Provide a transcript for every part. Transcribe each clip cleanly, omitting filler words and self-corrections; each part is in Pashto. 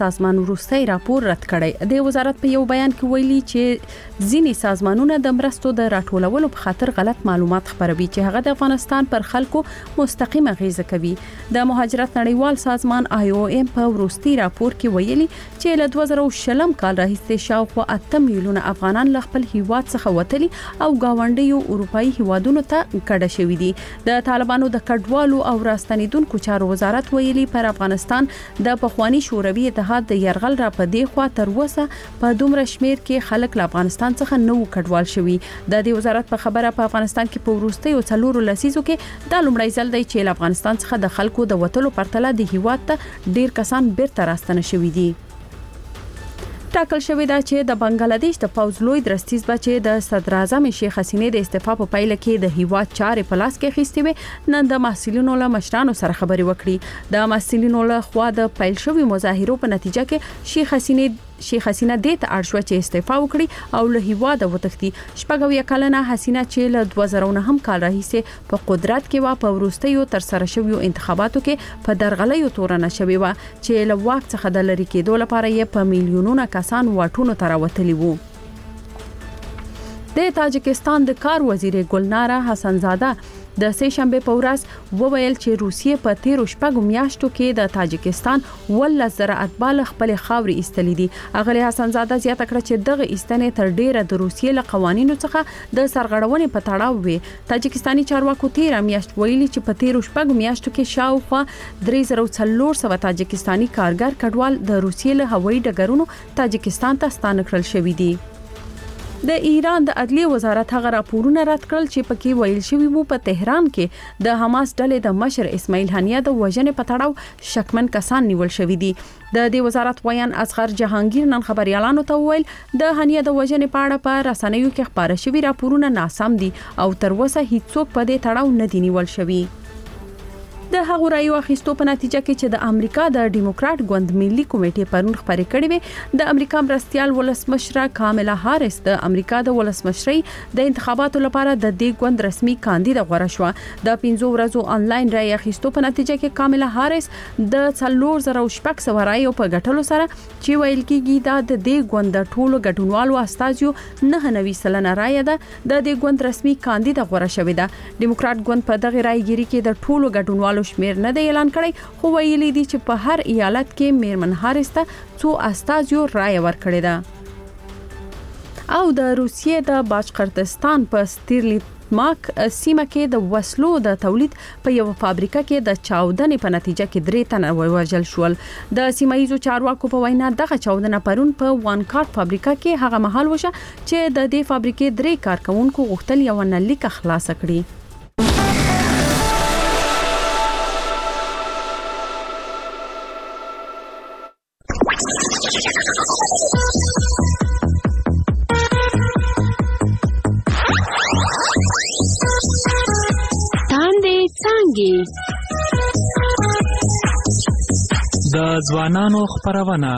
سازمان وروستي راپور رد کړی. د وزارت په یو بیان کې ویلي چې ځینې سازمانونه د مرستو د راټولولو په خاطر غلط معلومات خپروي چې هغه د افغانستان پر خلکو مستقیمه اغیزه کوي. د مهاجرت نړیوال سازمان IOM په وروستي راپور کې ویلي چې له 2020 کال راهیسې شاوخوا 8 میلیونه افغانان له خپل هیواد څخه وتلي او گاونډیو اروپאי هیوادونو ته کډه شوي دي. د طالبانو د کډوالو او راستنیدونکو چارو وزارت ویلي پر افغانستان د پخوانی شوروي اتحاد د يرغل را پدې خوا تر اوسه په دومره شمیر کې خلک له افغانستان څخه نو کډوال شوي. د دې وزارت په خبره په افغانستان کې په وروستي او 4 لسیزو کې د لومړی ځل دی چې له افغانستان څخه د خلکو د وټلو پرتله د هیواد ته ډیر کسان بیرته راستنه شوي دي. ټاکل شوې ده چې د بنگلاديش د پوز لوی درستیز بچي د صدر اعظم شیخ حسینه د استعفا په پایله کې د هیواد چارې په لاس کې اخیستې وي. نن د محصلینو له مشرانو سره خبرې وکړي. د محصلینو له خوا د پیل شوی مظاهرو په نتیجه کې شیخ حسینه د ته اړ شو چې استعفا وکړي او له هیواد وتښتي. شپږ کلنه حسینه چې له 2009 کال راهیسې په قدرت کې و په وروستیو تر سره شویو انتخاباتو کې په درغلیو تورنه شوی و چې له واک څخه د لری کېدو لپاره یې په میلیونونو کسان واټونو ته راوتلي وو. د تاجکستان د کار وزیر ګلناره حسنزاده د سه شنبه په ورځ وویل چې روسیې په 13 میاشتو کې د تاجکستان 1,000 اتباع خپل خاوري ایستلې دي. اغلی حسنزاده زیاته کړه چې دغه ایستنې تر ډیره د روسیې له قوانینو څخه د سرغړونې په تړاو وي. تاجکستاني چارواکو 13 میاشت ویلي چې په 13 میاشتو کې شاوخوا 3400 تاجکستاني کارګر کډوال د روسیې له هوایي ډګرونو تاجکستان ته ستانه کړل شوي دي. د ایران د عدلیه وزارت هغه راپورونه رد کړل چې پکې ویل شوی وو په تهران کې د حماس ډلې د مشر اسماعیل هنیه د وژنې په تړاو شکمن کسان نیول شوی دي. د دې وزارت ویان اصغر جهانگیر نن خبريالانو ته ویل د هنیه د وژنې په اړه په رسنیو کې خبره شوی راپورونه ناسم دي او تر اوسه هیڅوک په دې تړاو نه دی نیول شوی. د هغو رایو اخیستو په نتیجه کې چې د امریکا د ډیموکرات ګوند ملي کمیټې پرون خبرې کړې وي، د امریکا مرستيال ولسمشره کاملا هاریس د امریکا د ولسمشرۍ د انتخاباتو لپاره د دې ګوند رسمي کاندید غوړه شو. د 15 ورځو انلاین رای اخیستو په نتیجه کې کاملا هاریس د 4000 رایو په ګټلو سره چې ویل کېږي د دې ګوند د ټولو ګډونوالو استازیو 99% رای ده د دې ګوند رسمي کاندید غوړه شوې ده. ډیموکرات ګوند په دغه رایګيري کې د ټولو ګډونوالو شمیر نه دی اعلان کړی، خو ویلي دي چې په هر ایالت کې میرمن هاریس ته څو استازیو رای ورکړي ده. او د روسیې د باجقرتستان په ستیرلیماک سیمه کې د وسلو د تولید په یو فابریکه کې د چاودنې په نتیجه کې 3 تنه وژل شول. د سیمایي چارواکو په وینا دغه چاودنه پرون په وانکارت فابریکه کې هغه مهال وشو چې د دې فابریکې 3 کارکونکو غوښتل یو نلیک خلاص کړي. د ځوانانو خبرونه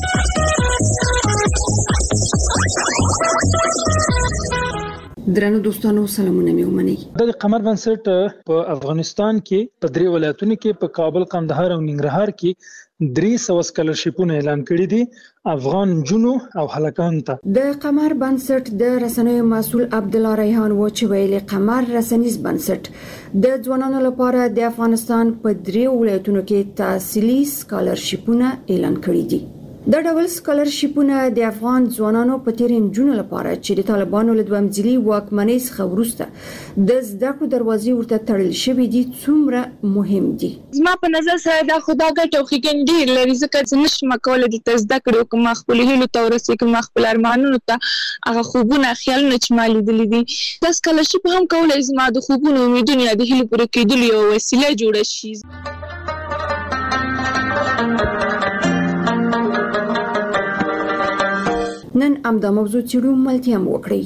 درنو دوستانو سلامونه مې ومنئ. د قمر بنسټ په افغانستان کې په 3 ولایتونو کې په کابل، قندهار او ننګرهار کې 300 سکالرشیپونه اعلان کړي دي افغان جنو او هلکانو ته. د قمر بنسټ د رسنیو مسؤل عبد الله ریحان و چې ویلي قمر رسنیز بنسټ د ځوانانو لپاره د افغانستان په 3 ولایتونو کې تحصیلي سکالرشیپونه اعلان کړي دي. د ډول سکالرشیپونه د افغان ځوانانو په تیرین جون لپاره چې د طالبانو له دوامځلي واکمنۍ څخه وروسته د زده کړو دروازې ورته تړل شوې دي څومره مهم دي. زما په نظر سره دا خدا ګټه او ښېګڼې ډېر لري، ځکه چې نشم کولای د زده کړو کوم خپل هیلو ته ورسېږم، کوم خپل ارمانونو ته هغه خوبونه خیالونه چې ما لیدلي دي. دا سکالرشیپ هم کولای زما د خوبونو امیدونو یا د هیلو پوره کېدلو یوه وسیله جوړه شي. نن امدا موضوع چیرو ملتیا مو وکړي.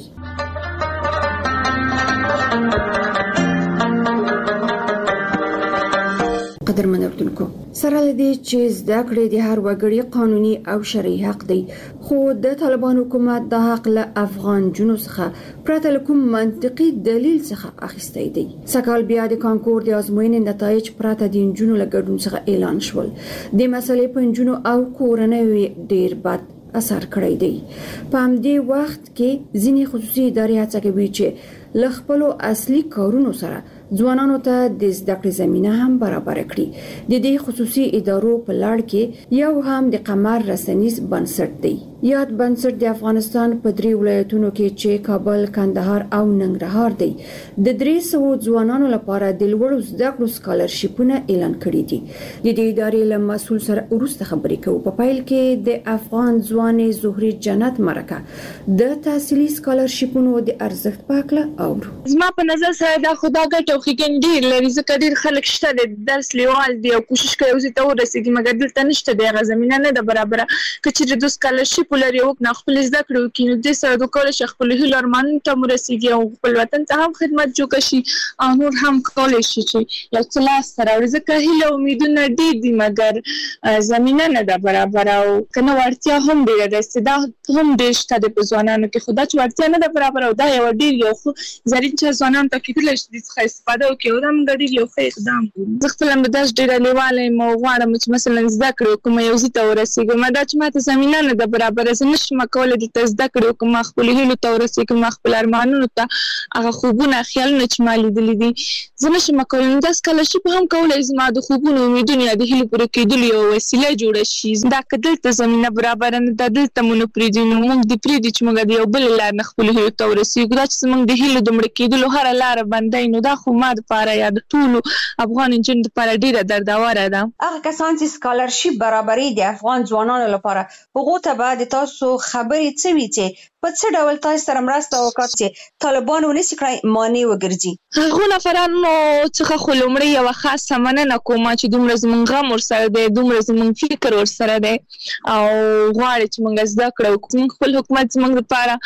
قدرمن اردوونکو سره لدی چې زده کړې د هر وګړي قانوني او شرعي حق دی خو د طالبان حکومت د حق له افغان جنو څخه پرته کوم منطقي دلیل څخه اخیستی دی سکهال بیا د کانکور د ازموینې نتایج پرته د جنو له ګډون څخه اعلان شول د مسلې په جنو او کورنۍ ډیر بد اثر کړی دی په همدې وخت کې ځینې خصوصي ادارې هڅه کوي چې ل خپل اصلي کارونو سره ځوانانو ته د زده کړې زمينه هم برابر کړي د دې خصوصي ادارو په لړ کې یو هم د قمر رسنیز بنسټ دی یاد بنسټ د افغانستان په 3 ولایتونو کې چې کابل، کندهار او ننګرهار دی د 300 ځوانانو لپاره د لوړو زده کړو سکالرشیپونه اعلان کړي دي د دې ادارې له مسول سره ورسته خبرې کوو په پایل کې د افغان ځوانې زهري جنت مرکه د تحصیلي سکالرشیپونو د ارزښت پاکله او زما په نظر سره دا خدا ګټو خو ډیر لري ځکه ډیر خلک شته د درس لیوال دی او کوشش کوي چې ته ورسېږي مګر دلته نشته دی هغه زمينه نه ده برابره کچې د سکالرشیپ لري او نه خپل زده کړو کې د سره د کول شي خپل هیله ارمان ته مرسېږي او خپل وطن ته هم خدمت جوړ شي او نور هم کول شي چې یو څه لاس سره ځکه هیله امیدونه ډیر دي مګر زمينه نه ده برابره او کنه ورتیا هم ډیر ده استعداد هم ډیر شته د ځوانانو کې خدا چې ورتیا نه ده برابره او دا یو ډیر یو زرین چې ځوانان ته کېدل شي د استفاده وکړي او دا موږ ډېر یو ښه اقدام کوو زه خپله مې داسې ډېره لیواله یم او غواړم چې مثلا زده کړې وکړم یو ځای ته ورسېږم دا چې ماته زمینه نه ده برابره زه نشم کولی دلته زده کړې وکړم خپلو هیلو ته ورسېږم خپل ارمانونو ته هغه خوبونه خیالونه چې ما لیدلي دي زه نشم کولی نو دا سکالرشیپ هم کولی زما د خوبونو امیدونو یا د هیلو پوره کېدلو یوه وسیله جوړه شي دا که دلته زمینه برابره نه ده دلته مو نه پرېږدي نو موږ دې پرېږدي چې موږ د یو بلې لارې نه خپلو هیلو ته ورسېږو دا چې زموږ د هیلو د مړه کېدلو هره لاره بندی نو دا خو ما دپاره یا د ټولو افغان نجونو لپاره ډیره دردوره ده هغه کسان چې سکالرشیپ برابري د افغان ځوانانو لپاره هغه ته بعد تاسو خبرې څه وی چې په څه ډول تاسو سره مرسته وکړئ چې طالبان ونیسي کړی مانع وګرځي هغه نفرانو څخه خو لومړی یو خاصه مننه کوم چې دومره زموږ غم ورسره دی دومره زموږ فکر ورسره دی او غواړي چې موږ زده کړو خپل حکومت زموږ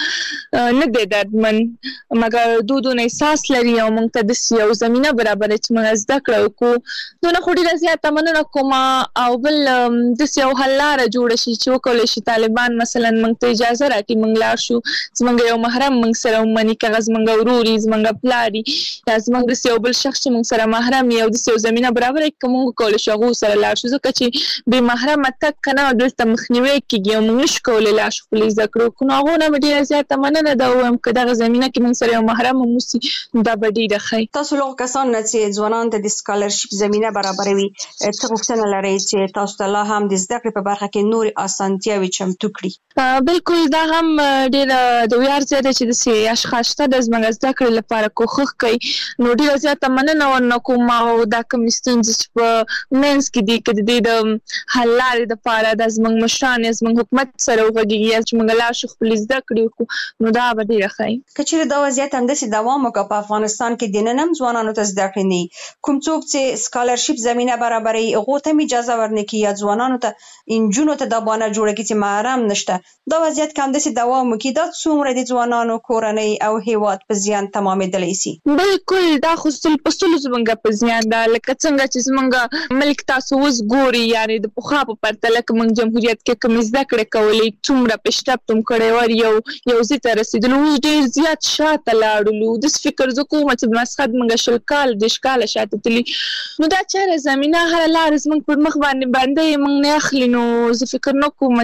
لپاره نه دی دردمن مګر دودونه احساس لري او موږ ته د یو زمینه برابر چې موږ زده کړو کو نو خو ډیره زیاته مننه کوم او بل د یو حل لاره جوړ شي چې وکولای شي طالبان مثلا موږ ته اجازه راکړي موږ لاړ شو زموږ یو محرم موږ سره ومني که زموږ وروري زموږ پلاري یا زموږ د یو بل شخص چې موږ سره محرم یو د یو زمینه برابر کې موږ کولای شو هغه سره لاړ شو ځکه چې بې محرمه تک کنه دلته مخنیوي کېږي او موږ نشو کولی لاړ شو خپل زده کړو کو نو هغه نه ډیره زیاته مننه ده وایم که دغه زمینه کې موږ سره یو محرم موسی دا به ډیره ښه تاسو لوګ کسان چې ځوانان ته د سکالرشیپ زمينه برابروي څه غوښتنه لري چې تاسو ته لا هم د زده کړې په برخه کې نور اسانتیاوي چمتو کړي بالکل دا هم ډېر د ویاړ ځای دی چې داسې اشخاص شته د زموږ زده کړې لپاره کوښښ کوي نو ډېره زیاته مننه ورنه کوم او دا کومې ستونزې چې په منځ کې دي که د دې د حل لارې دپاره دا زموږ مشران یا زموږ حکومت سره وغږېږي یا چې موږ لاړ شو خپلې زده کړې وکړو نو دا به ډېره ښه وي که چېرې دا وضعیت همداسې دوام وکړه په افغانستان کې دننه هم ځوانانو ته زده کړې نه کوم څوک چې سکالرشیپ زمینه برابروي هغو ته هم اجازه ورنکړي یا ځوانانو ته نجونو ته دا بانه جوړه کړي چې محرم نشته دا وضعیت که همداسې دوام وکړي دا څومره د ځوانانو کورنۍ او هیواد په زیان تمامېدلی شي بالکل دا خو په سلو زموږ په زیان ده لکه څنګه چې زموږ ملک تاسو اوس ګوري یعنې د پخوا په پرتله که موږ جمهوریت کې کومې زده کړې کولې څومره پیشرفت هم کړی ور یو ځای ته رسېدلو اوس ډېر زیات شاته لاړلو داسې فکر زه کوم چې مسخد موږ 20 کاله 10 کاله شاته تللي نو دا چېرې زمینه هره لاره زموږ پر مخ باندې باندې موږ نه اخلي نو زه فکر نه کوم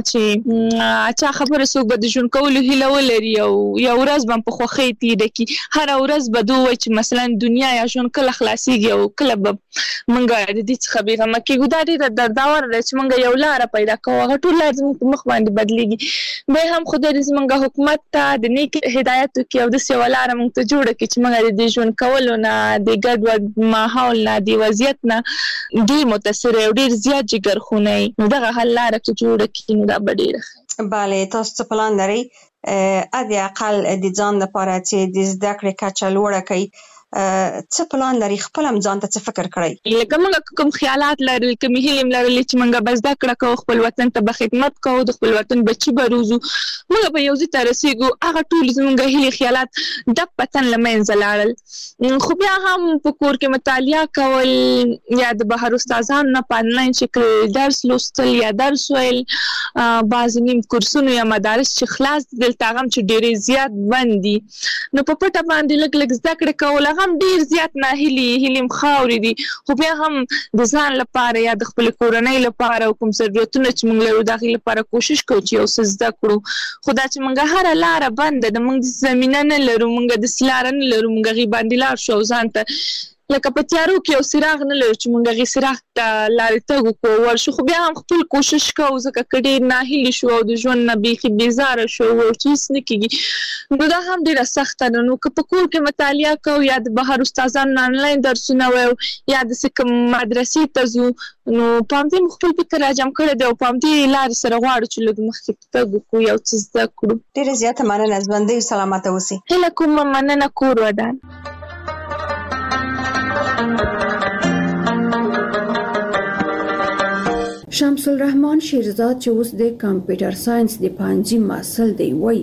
چې چا خبره څوک به د ژوند کولو هیله ولري او یو ورځ به په خوښۍ تېره کړي هره ورځ به ده ووایي چې مثلا دنیا یا ژوند کله خلاصېږي او کله به موږ د دې څخه بېغمه کېږو دا ډېره درداوره ده چې موږ یو لاره پیدا کوو هغه ټول لار زموږ په مخ باندې بدلېږي بیا هم خدای دې زموږ حکومت ته د نیک هدایت وکړي او داسې یوه لاره موږ ته جوړه کړي چې موږ د دې ژوند کولو نه د ګډوډ ماحول نه د وضعیت نه ډېر متاثر او ډېر زیات جګرخونه یي نو دغه حل لاره که جوړه کړي نو دا به ډېره ښه بله تاسو څه پلان لرئ حد اقل د ځان لپاره چې د زده کړې کچه لوړه کړئ څه پلان لري، خپل هم ځان ته څه فکر کړی؟ لکه موږ کوم خیالات لرل، کوم هیلې لرل چې موږ به زده کړه کوو، خپل وطن ته به خدمت کوو، د خپل وطن بچي به روزو، موږ به یو ځای ته رسېږو. هغه ټول زموږ هیلې خیالات ډب پتن له منځه لاړل. خو بیا هم په کور کې مطالعه کول یا د بهر استادانو نه په انلاین شکل درس لوستل یا درس ویل، بعضې نیم کورسونو یا مدارس چې خلاص دي دلته هغه هم چې ډېرې زیات بند دي، نو په پټه باندې لږ لږ زده کړې کول هغه هم ډېر زیات ناهیلې هم خاورې دي. خو بیا هم د ځان لپاره یا د خپلې کورنۍ لپاره او کوم ضرورتونه چې موږ لرو د هغې لپاره کوشش کوو چې یو څه زده کړو. خو دا چې موږ هره لاره بنده ده، موږ زمینه نه لرو، موږ داسې لاره نه لرو، موږ هغې باندې لاړ شو او ځان ته لکه په تیارو کې یو څراغ نه لرو چې موږ هغې څراغ ته لارې تګ وکړو ورشو. خو بیا هم خپل کوشش کوو ځکه که ډېر ناهیلې شو او د ژوند نه بیخي بېزاره شو او چې هېڅ نه کېږي نو دا هم ډېره سخته ده. نو که په کور کې مطالعه کوو یا د بهر استادانو نه انلاین درسونه وایو یا داسې کوم مدرسې ته ځو، نو په همدې مو خپل فکر راجم کړی دی او په همدې لارې سره غواړو چې لږ مخکې تګ وکړو، یو څه زده کړو. ډېره زیاته مننه، ژوندۍ سلامته اوسئ. هیله کوم مننه، کور ودان. شمس الرحمن شیرزاد چې اوس د کمپیوټر ساينس د پانځي محصل دی، وای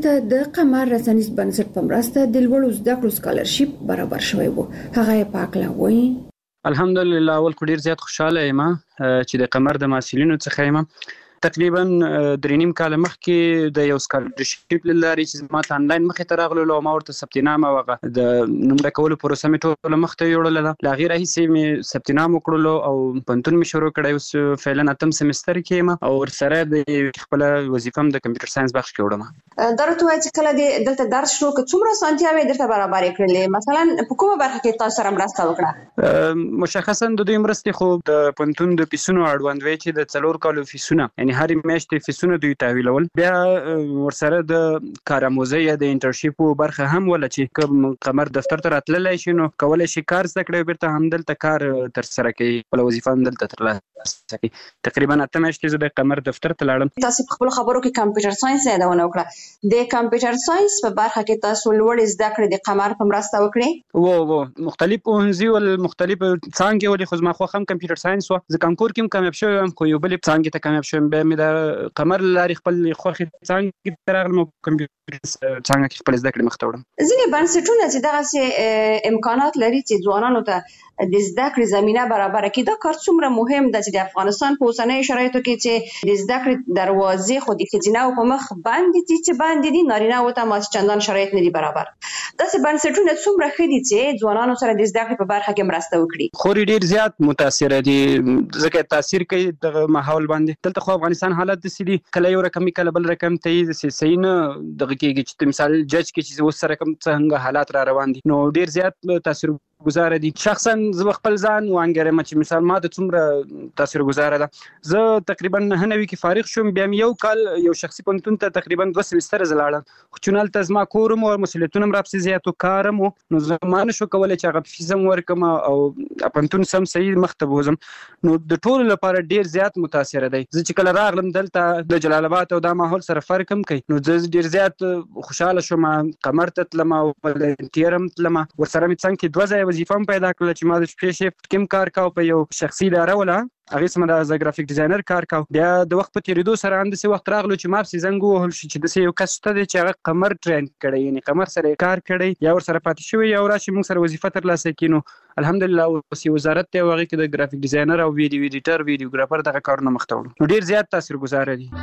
د قمر رسنیز بنسټ په مرسته د لوړو زده کړو سکالرشپ برابر شوی وو. هغه پاکله وای الحمدلله اول کو ډیر زیات خوشاله یم چې د قمر د محصلینو څخه یم. تقریبا 3.5 کال مخکې د یو سکالرشپ لاري چې ما ته انلاین مخې ته راغلو او ما ورته ثبت نامه وغه د نومره کولو پروسه مې ټوله مخته یوړله. لا غیر هیڅ مې ثبت نامه وکړلو او پنتون مې شروع کړی، اوس فعلا 8م سمستر کې یم او ورسره د خپل وظیفه هم د کمپیوټر ساينس بخش کې وړم. درته وایي چې کله دلته درس شروع کړ څومره سانتیاوې درته برابر کړلې؟ مثلا په کومه برخه کې تاسو سره مرسته وکړه؟ مشخصا د دوی مرستې خو د پنتون د فیسونو اړوند وی چې د 4 کالو فیسونه یعنی هر میاشتې فیسونه دوی تحویلول، بیا ورسره د کارآموزۍ یا د انټرنشپ برخه هم ولا چې کوم قمر دفتر ته راتللی شي نو کولای شي کار زده کړي، بیرته هم دلته کار تر سره کوي، خپل وظیفه هم دلته ترلاسه کوي. تقریبا 8 میاشتې زه د قمر دفتر ته لاړم. تاسو په خپل خبرو کې کمپیوټر ساينس یادونه وکړه، د کمپیوټر ساينس په برخه کې تاسو لوړ زده کړې د قمر په مرسته وکړې؟ وو مختلف پوهنځي ول مختلف څانګې ولې خو ما خو هم کمپیوټر ساينس و، زه کانکور کې کامیاب شوم خو یو بل څانګې ته کامیاب شوم، بیا مې د قمر لاري خپل خوخي څنګه ترغلم کمپیوټر څنګه کې خپل زده کړې مخته وړم. ځینې بنسټونه چې دغه امکانات لري چې ځوانانو ته د زده کړې زمينه برابر کړي، دا کار څومره مهم ده چې د افغانستان په اوسنۍ شرایطو کې چې د زده کړې دروازې خو د ښځیناو په مخ باندې دي چې باندې دي، نارینه‌و ته ماس چندان شرایط نه دي برابر. داسې بنسټونه څومره ښه دي چې ځوانانو سره د زده کړې په برخه کې مرسته وکړي؟ خو ډیر زیات متاثر دي ځکه تاثیر کوي د ماحول باندې. دلته خو افغانستان حالت د سړي کله یو رقم کله بل رقم ته د سین دغه کېږي چې مثال جج کې چې اوس سره کوم څنګه حالات را روان دي، نو ډیر زیات تاثیر گزار دي. شخصا زه خپل ځان وانګرم چې مثال ما د څومره تاثیر گزار ده. زه تقریبا 9 کې فارغ شوم، بیا یو کال یو شخصي پنتون ته تقریبا 2 سمستر زلاړم، خو چونال تزما کورم او مسؤلیتونه راپسې زیاتو کارم نو زه ما نشو کولای چې هغه فیزم ورکم او پنتون سم صحیح مخته بوزم، نو د ټول لپاره ډیر زیات متاثر دی. زه چې کله راغلم دلته د جلال آباد او د ماحول سره فرق هم کوي، نو زه ډیر زیات خوشاله شوم. قمر ته تلم او ولنټیرم تلم، ورسره مې څنګه 2 ځای وظیفه پیدا کړل چې ما د شپې شیفت کې کار کاوه په یو شخصي اداره ولا هغه سم د گرافیک ډیزاینر کار کاوه. بیا د وخت په تیریدو سره اندسه وخت راغلو چې ما په زنګ وهل شي چې د یو کس ته چې هغه قمر ټرین کړي، یعنی قمر سره کار کړي یا ور سره پاتې شوی یا راشي موږ سره وظیفه ترلاسه کینو. الحمدلله اوس وزارت ته هغه کې د گرافیک ډیزاینر او ویډیو ایډیټر ویډیوګرافر دغه کارونه مخته وړو، نو ډیر زیات تاثیرګذار دي.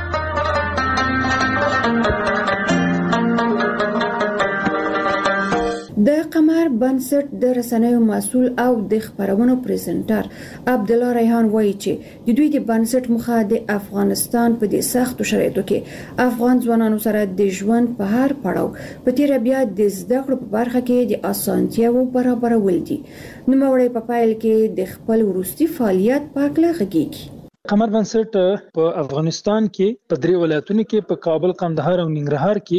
د قمر بنسټ د رسنیو مسؤل او د خبرونو پریزنټر عبد الله ریحان وایي چې د دوی د بنسټ مخه د افغانستان په دې سختو شرایطو کې افغان ځوانانو سره د ژوند په هر پړاو په تیر بیا د زده کړو په برخه کې د اسانتیاو برابرول دي. نو موري په پایل کې د خپل وروستي فعالیت په اړه غږیږي. قمر بنسټ په افغانستان کې په 3 ولایتونو کې په کابل، قندهار او ننګرهار کې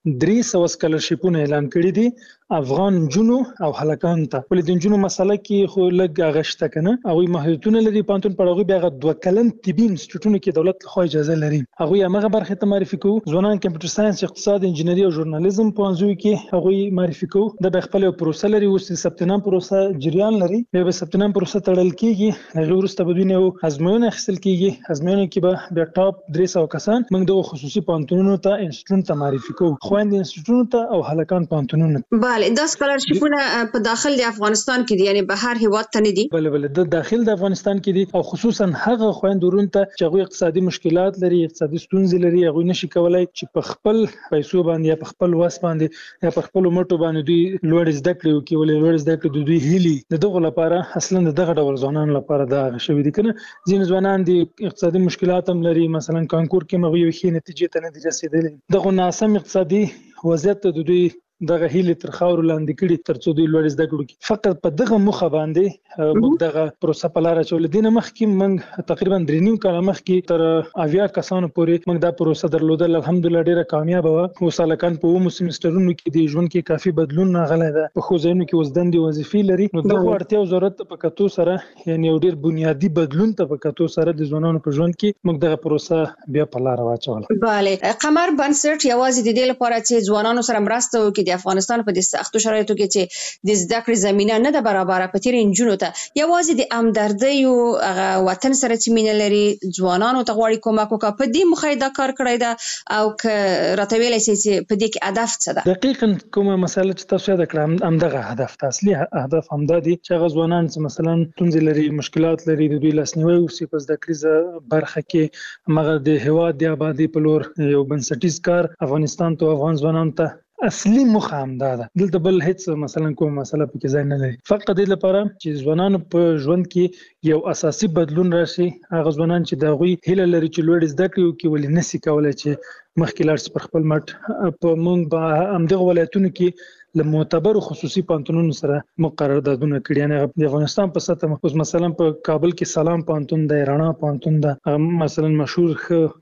300 سکالرشیپونه اعلان کړي دي افغان جنو او هلکان ته. ولې د جنو مسله کې خو لږ غشته کنه او محدودونه لري پانتون پړغي بیا 2 کلن طبي انسټیټیوټونو کې دولت لخوا اجازه لري. هغه هغه برخه ته معرفي کوو. ځوانان کمپیوټر ساينس، اقتصاد، انجینری او ژورنالیزم په انځور کې هغه معرفي کوو. د خپل پروسه لري او سپتنام پروسه جریان لري. به سپتنام پروسه تړل کیږي. هغه ورسته بدونه او ازموینه اخیستل کیږي. ازموینه کې به بیا ټاپ 300 کسان موږ د خصوصي پانتونونو ته انسټیټیوټ ته معرفي کوو. خويند انسټیټیوټونو ته او هلکان پانتونونو. بله دا سکالرشیپونه په داخل د افغانستان کې دي، یعنی بهر هیواد ته نه دي. بله د داخل د افغانستان کې دي او خصوصا هغه خويندورون ته چې هغه اقتصادي مشکلات لري، اقتصادي ستونزې لري، هغه نشي کولای چې په خپل پیسو باندې یا په خپل واس باندې یا په خپل مټو باندې دوی لوړ زده کړې وکړي. ولې لوړ زده کړې د دوی هیلي دغه لپاره اصلا دغه ډول ځوانان لپاره دا شوی دي کنه. ځین ځوانان دي اقتصادي مشکلات هم لري، مثلا کانکور کې مغوي وخی نتیجې ته نه دي رسیدلي. دغه ناسم اقتصادي وضعیت د دوی دغه هیله تر خاور لاندې کړي ترڅو دوی لوړ زده کړو کې. فقط په دغه مخه باندې موږ دغه پروسه په لار چول دي. نه مخکې موږ تقریبا 3.5 کال مخکې تر 80 کسانو پورې موږ دا پروسه درلودل. الحمدلله ډیره کامیاب و. وسالکان په ومو سیمسترونو کې د ژوند کې کافي بدلون راغلی ده. په خو ځینو کې وزدندې وظیفې لري. نو دغه اړتیا او ضرورت په کتو سره یعنی یو ډیر بنیادی بدلون ته په کتو سره د ځوانانو په ژوند کې موږ دغه پروسه بیا په لار واچول. bale قمر بنسټ یوازې د دې لپاره چې ځوانانو سره مرسته وکړي د افغانستان په دې سختو شرایطو کې چې د زده کړې زمينه نه ده برابر په تیر انجونو ته یوازې د همدردۍ او وطن سره چې مینه لري ځوانانو ته غواړي کومک وکړي. په دې مخه دا کار کړی ده او که راته ویلی شي چې په دې کې هدف څه ده؟ دقیقاً کومه مسله چې تاسو یاد کړم همدغه هدف ته اصلي هدف همدا دی چې هغه ځوانان چې مثلا ستونزې لري، مشکلات لري، د دوی لاسنیوي وشي په زده کړې برخه کې هغه د هیواد د آبادی په لور یو بنسټیز کار افغانستان ته افغان ځوانانو ته اصلي مخه همدا ده. دلته بل هیڅ مثلا کوم مسله پکې ځای نه لري. فقط د لپاره چې ځوانانو په ژوند کې یو اساسي بدلون راشي. هغه ځوانان چې د غوي هیله لري چې لوړ زده کړي کوي ولې نسی کولای چې مخکې لاړ شي پر خپل مټ. په مونږ به همدغه ولایتونو کې له معتبر خصوصي پانتونونو سره مقرراتونه کړي. یعنی د افغانستان په سطح اوس مثلا په کابل کې سلام پانتون د رڼا پانتون د مثلا مشهور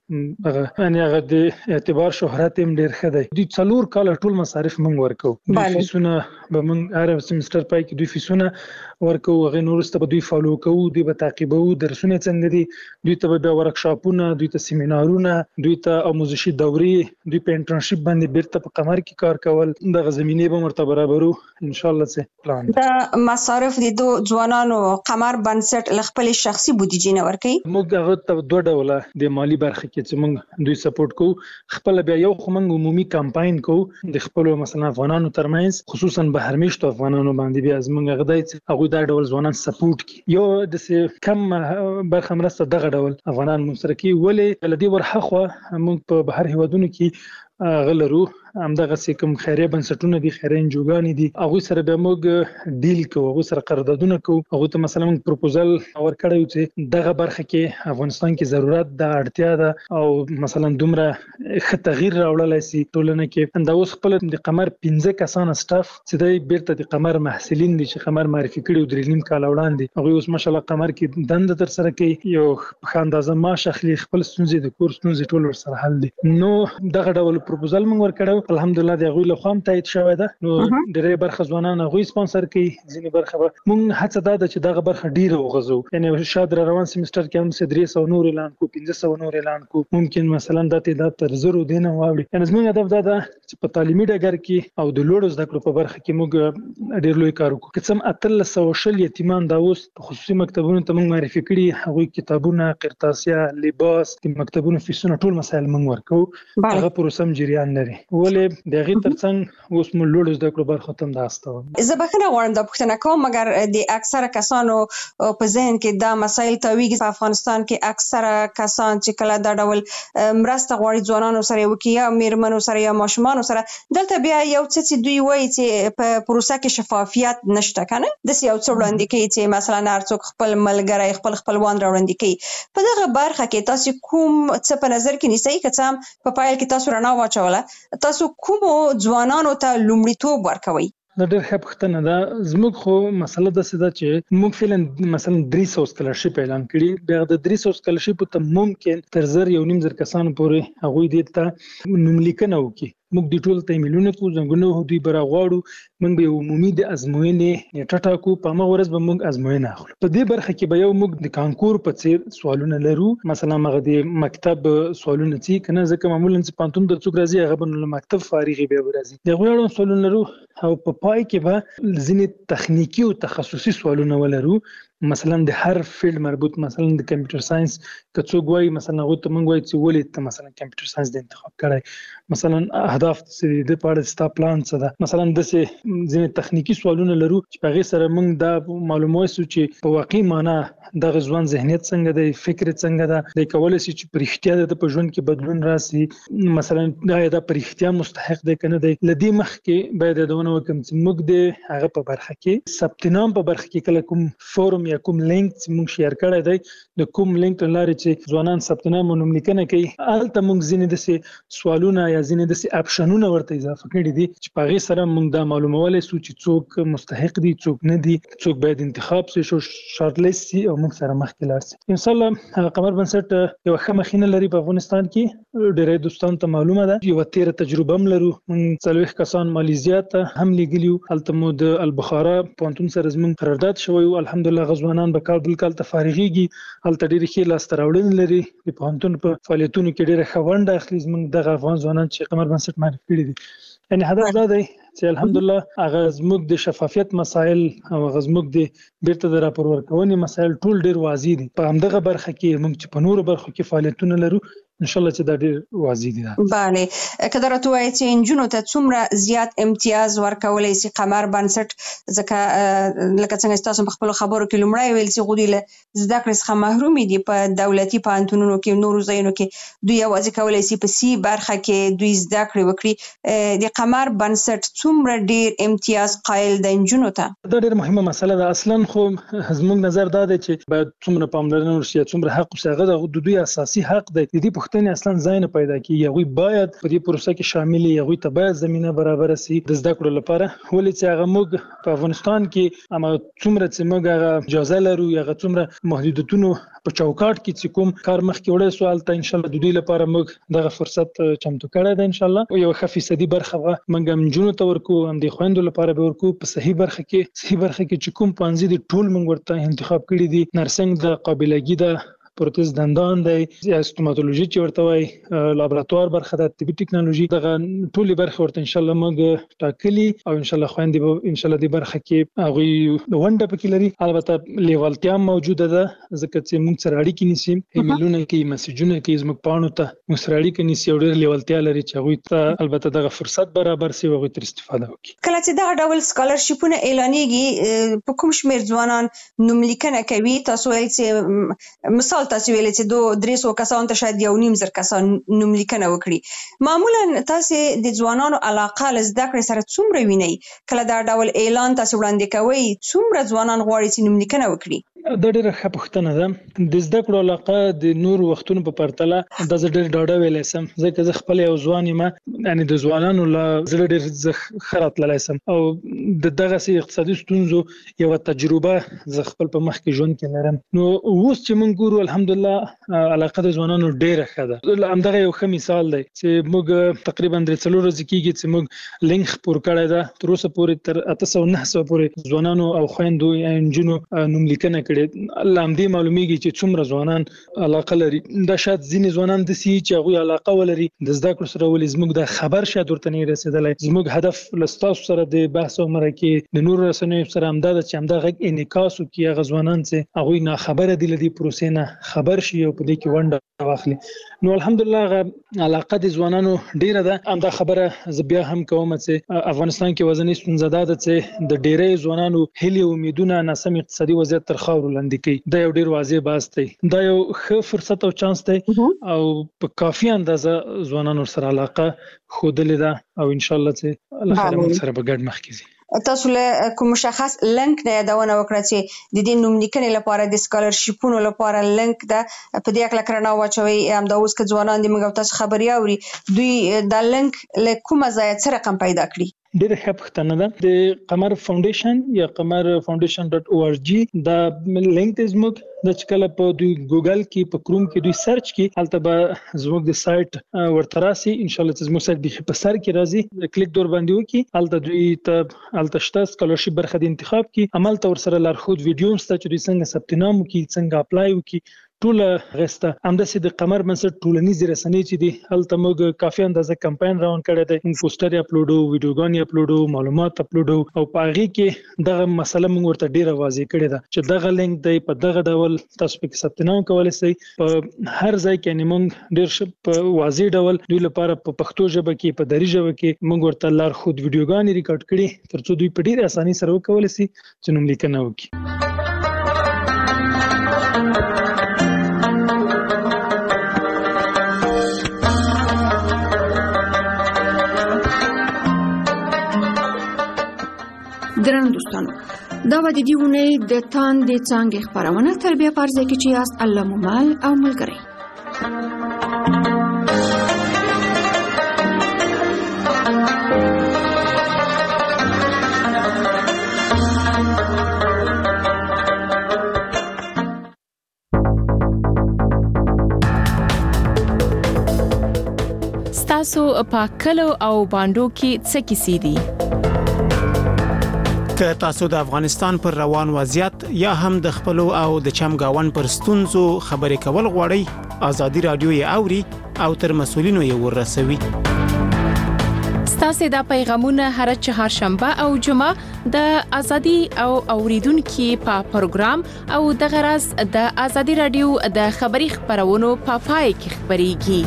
یعنی هغه د اعتبار شهرت هم ډیر ښه دی. دوی 4 کال ټول مصارف موږ ورکو. دوی فیسونه به موږ هر سیمستر پای کې دوی فیسونه ورکو. هغه نورسته به دوی فالو کوو، دوی به تعقیبو درسونه څنګه دي، دوی ته به ورکشاپونه، دوی ته سیمینارونه، دوی ته آموزشي دورې، دوی په انټرنشپ باندې بیرته په قمر کې کار کول. دغه زمینه به مرته برابرو ان شاء الله څه پلان دا مصارف د دو ځوانانو قمر بنسټ لخپل شخصي بودیجې نه ورکي. موږ هغه ته 2 ډوله د مالی برخه کې چې موږ دوی سپورټ کوو. خپل بیا یو خو موږ عمومي کمپاین کوو د خپل مثلا افغانانو ترمنځ، خصوصا بهرمیشتو افغانانو باندې بیا زموږ غدای چې هغه دا ډول ځوانان سپورټ کی. یو د کم برخه مرسته دغه ډول افغانان مشترکي ولې لدی ورخه موږ په بهر هیوادونو کې غلرو همدغه کوم خیریه بنسټونه دي، خیریه انجوګانې دي، هغه سره به موږ ډیل کوو، هغه سره قراردادونه کوو. هغه ته مثلا موږ پروپوزل ورکړی چې دغه برخه کې افغانستان کې ضرورت د اړتیا ده او مثلا دومره ښه تغییر راوړلای شي ټولنه کې. دا اوس خپل د قمر 15 کسان سټاف چې د بیرته د قمر محصلین دي چې قمر معرفي کړي او 3.5 کال وړاندې هغه اوس ماشاءالله قمر کې دند تر سره کوي. یو ښه اندازه معاش اخلي، خپل ستونزې د کور ستونزې ټول ور سره حل دي. نو دغه ډول پروپوزل موږ ورکړو. الحمدلله د غوی له خام تایید شوی ده. نو ډېرې برخه ځوانان غوی سپانسر کوي، ځینې برخه موږ هڅه ده چې دغه برخه ډیره وغځو. یعنی شاید روان سیمستر کې هم 300 نور اعلان کو، 500 نور اعلان کو، ممکن مثلا د تعداد تر 0 دینه واوړي. یعنی زموږ هدف دا ده چې په تعلیمي ډګر کې او د لوړو زده کړو په برخه کې موږ ډیر لوی کار وکړو. که څه 1300 یتیمان دا اوس په خصوصي مکتبونو ته موږ معرفي کړي. هغوی کتابونه، قرطاسیه، لباس، د مکتبونو فیسونه ټول مسایل موږ ورکو. هغه پروسه جریان لري. ولې دغه ترڅنګ اوس موږ لوړ زده کړو برخه تم داسته. زه بخښنه غواړم دا پوښتنه کوم، مګر د اکثره کسانو په ذهن کې دا مسایل تویږي. په افغانستان کې اکثره کسان چې کله دا ډول مرسته غواړي ځوانانو سره وکړي یا میرمنو سره یا ماشومانو سره، دلته بیا یو څه چې دوی وایي چې په پروسه کې شفافیت نشته کنه. د یو څه وړاندې کوي چې مثلا هر څوک خپل ملګری خپلوان راوړاندې کوي. په دغه برخه کې تاسو کوم څه په نظر کې نیسئ؟ که څه په پایل کې تاسو رڼا واچوله، تاسو کوم ځوانانو ته لومړیتوب ورکوي؟ دا ډېر ښه پوښتنه ده. زموږ خو مسله داسې ده چې موږ فعلا مثلا 300 سکالرشپ اعلان کړي. بیا د 300 سکالرشپ ته ممکن تر 1.5 کسانو پورې هغوی دې ته نوملیکنه وکړي. موږ د ټول تیملونه کو زنګونو دوی براغواړو موږ به عمومي د ازموینې نیټه ټاکو په هغه ورځ به موږ ازموینه اخلو په دې برخه کې به یو موږ د کانکور په څیر سوالونه لرو مثلا مغه د مکتب سوالونه چې کنه ځکه معمولا چې پانتون د څوک راځي هغه بنو مکتب فارغي به راځي د غوړو سوالونه لرو او په پای کې به ځینې تخنیکی او تخصصي سوالونه ولرو مثلا د هر فیلډ مربوط مثلا د کمپیوټر ساينس کڅو غوي مثلا غوته مونږ وایي چې ولې ته مثلا کمپیوټر ساينس د انتخاب کړای مثلا اهداف د پاره ستا پلان څه ده مثلا د ځینې تخنیکی سوالونه لرو چې په غیر سره مونږ دا معلومات چې په واقعي معنی د غزوان ذهنیت څنګه دی فکر څنګه ده د کولای شي چې پرختیا د په ژوند کې بدلون راسي مثلا دا پرختیا مستحق دی کنه دی لدی مخ کې باید دونه وکم چې موږ د هغه په برخه کې ثبت نام په برخه کې کله کوم فورم یا کوم لینک چې موږ شیر کړی دی د کوم لینک لاره چې ځوانان ثبت نام او نوم لیکنه کوي البته موږ ځینې د سوالونه یا ځینې د اپشنونه ورته اضافه کړی دي چې په غیر سره موږ دا معلومولای شو چې څوک مستحق دي څوک نه دي څوک باید انتخاب شي شو شارټ لیست شي او موږ سره مخکې لاړ شي ان شاء الله قمر بنسټ یو ښه مخینه لري په افغانستان کې ډېر دوستان ته معلومه ده یو تیر تجربه هم لرو موږ څلويخ کسان ماليزیا ته هم لګلیو البته مو د البخارا پونتون سره زموږ قرارداد شوی او الحمدلله غزوانان به کال بل کال ته فارغيږي البته ډېر ښه لاس تراوړن لري په پونتون په فعالیتونو کې ډېر خوند اخلي زموږ د افغان ځوانان چې قمر بنسټ معرفي کړی دي یعنی هدف دا دی چې الحمدلله هغه زموږ د شفافیت مسایل او هغه زموږ د بیرته د راپور ورکونې مسایل ټول ډېر واضح دي په همدغه برخه کې موږ چې په نورو برخو کې فعالیتونه لرو ان شاء الله چې دا ډېر واضح دي bale کله راته وایي چې انجونو ته څومره زیات امتیاز ورکولای شي قمر بنسټ ځکه لکه څنګه تاسو په خپل خبرو کې لومړی ویل چې غوډي له زده کړې څخه محروم دي په دولتي پانتونونو کې نورو ځایونو کې دوی یوازې کولای شي په سی برخه کې دوی زده کړې وکړي د قمر بنسټ څومره ډېر امتیاز قائل د انجونو ته دا ډېر مهمه مسله ده اصلا خو زموږ نظر دا دی چې باید څومره پاملرنه وشي څومره حق وشي هغه د دوی اساسي حق دی د دې پښتنې اصلا ځای نه پیدا کیږي هغه باید په دې پروسه کې شامل وي هغه ته باید زمينه برابر شي د زده کړو لپاره ولې چې هغه موږ په افغانستان کې اما څومره چې موږ اجازه لرو هغه څومره محدودیتونو په چوکاټ کې چې کوم کار مخ کې وړي سوال ته ان شاء الله د دې لپاره موږ دغه فرصت چمتو کړی دی ان شاء الله یو ښه % برخه موږ هم جنونو ته ورکو هم د خويندو لپاره به ورکو په صحیح برخه کې چې کوم پانځي د ټول موږ ورته انتخاب کړی دي نرسنګ د قابلیت ده پروتز دندان دی یا ستوماتولوژي چې ورته وای لابراتوار برخه د طبي ټکنالوژي دغه ټولي برخه ورته ان شاء الله موږ ټاکلي او ان شاء الله خويندې به ان شاء الله د برخه کې هغه ونده پکې لري البته لیوالتیا موجوده ده ځکه چې موږ سره اړیکې نیسیم ایمیلونه کې مسیجونه کې زموږ پاڼو ته موږ سره اړیکې نیسي او ډېر لیوالتیا لري چې هغه ته البته دغه فرصت برابر سي او تر استفاده وکړي کله چې دا ډول سکالرشیپونه اعلانېږي په کوم شمیر ځوانان نوم لیکنه کوي تاسو ویل چې مثال تاسو ویل چې 200 کسان ته شاید 1.5 کسان نوم لیکنه وکړي معمولا تاسو د ځوانانو علاقه لزده کړې سره څومره ویني کله دا ډول اعلان تاسو وړاندې کوي څومره ځوانان غواړي چې نوم لیکنه وکړي دا ډېر ښه پوښتنه ده د زده کړو علاقه د نور وختونو په پرتله د ډېر ډاډه ویلې سم ځکه زه خپل یو ځوان یم یعنی د ځوانانو لا زړه ډېر خرات لاسم او د دغه سي اقتصادي ستونزو یو تجربه زه خپل په مخ کې ژوند کې لرم نو اوس چې موږ ګورو الحمدلله علاقه د ځوانانو ډېره ښه ده همدغه یو ښه مثال دی چې موږ تقریبا 3 ورځې کېږي چې موږ لینک خپور کړی ده تر اوسه پورې تر 800 پورې ځوانانو او خويندو یا انجونو نوم لیکنه الله هم دې معلومیږي چې څومره ځوانان علاقه لري دا شاید ځینې ځوانان د سي چې هغه علاقه ولري د زده کړو سره ولې زموږ د خبر شاید ورته نه رسیدلی زموږ هدف لستاسو سره د بحث او مرکه د نور رسنیو سره همدا چې همدا غږ انعکاس وکړي هغه ځوانان چې هغه نه خبره دي لدی پروسې نه خبر شي او په دې کې ونده واخلي نو الحمدلله علاقه د ځوانانو ډیره ده همدا خبره ز بیا هم کوم چې افغانستان کې وزنی ستونزه ده چې د ډیرې ځوانانو هلي امیدونه ناسم اقتصادي وضعیت تر خاور لاندې کوي دا یو ډیر واضح باس دی دا یو ښه فرصت او چانس دی او په کافي اندازه ځوانانو سره علاقه خودلې ده او ان شاء الله چې الله خیر موږ سره به ګډ مخ کیږي تاسو له کوم مشخص لینک نه یادونه وکړه چې د دې نوم لیکنې لپاره د سکالرشیپونو لپاره لینک ده په دې اکل کرنا واچوي هم دا اوس که ځوانان دي موږ تاسو خبري اوري دوی دا لینک له کومه ځای سره رقم پیدا کړی ډېر ښه پوښتنه ده. د قمر فاونډیشن یا qamarfoundation.org دا لینک زموږ د چکله په دوی ګوګل کې په کروم کې دوی سرچ کې البته به زموږ د سایت ورته راسي ان شاء الله چې زموږ سایت به په سر کې راځي کلیک دور باندې وکي البته دوی ته البته شته سکالرشپ برخه د انتخاب کې عمل تور سره لارښود ویډیو ست چې دوی څنګه ثبت نام وکي څنګه اپلای وکي ټول غسته همداسې د قمر بنسټ ټولنیزې رسنۍ چې دي هلته موږ کافي اندازه کمپاین راون کړی دی پوسټر اپلوډو ویډیوګان اپلوډو معلومات اپلوډو او په هغه کې دغه مسله موږ ورته ډیره واضح کړې ده چې دغه لینک دی په دغه ډول تاسو په ثبت نام کولای شئ په هر ځای کې موږ ډیر په واضح ډول دوی لپاره په پښتو ژبه کې په دری ژبه کې موږ ورته لارښود ویډیوګان ریکارډ کړي ترڅو دوی په ډیره اسانۍ سره وکولای شي چې نوم لیکنه وکړي. درنو دوستانو دا و د دې ونې د تاندې څنګه خبرونه تربیه فرضه کې چې یاست الله ممال او ملګری. ستاسو په کلو او باندو کې څه کیسې دي؟ که تاسو د افغانستان پر روان وضعیت یا هم د خپلو او د چمګاون پر ستونزو خبرې کول غواړئ ازادي رادیو یې اوري او تر مسولینو یې ورسوي. ستاسو د پیغامونه هر چهارشنبه او جمعه د ازادي او اوریدونکو په پروګرام او د غرض د ازادي رادیو د خبري خبرونو په پای کې خبريږي.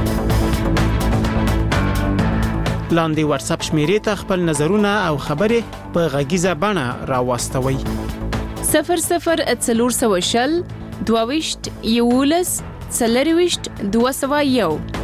لاندې واتس اپ شمیرې ته خپل نظرونه او خبرې په غږیزه بڼه راوستوي. 00 420 22 11 201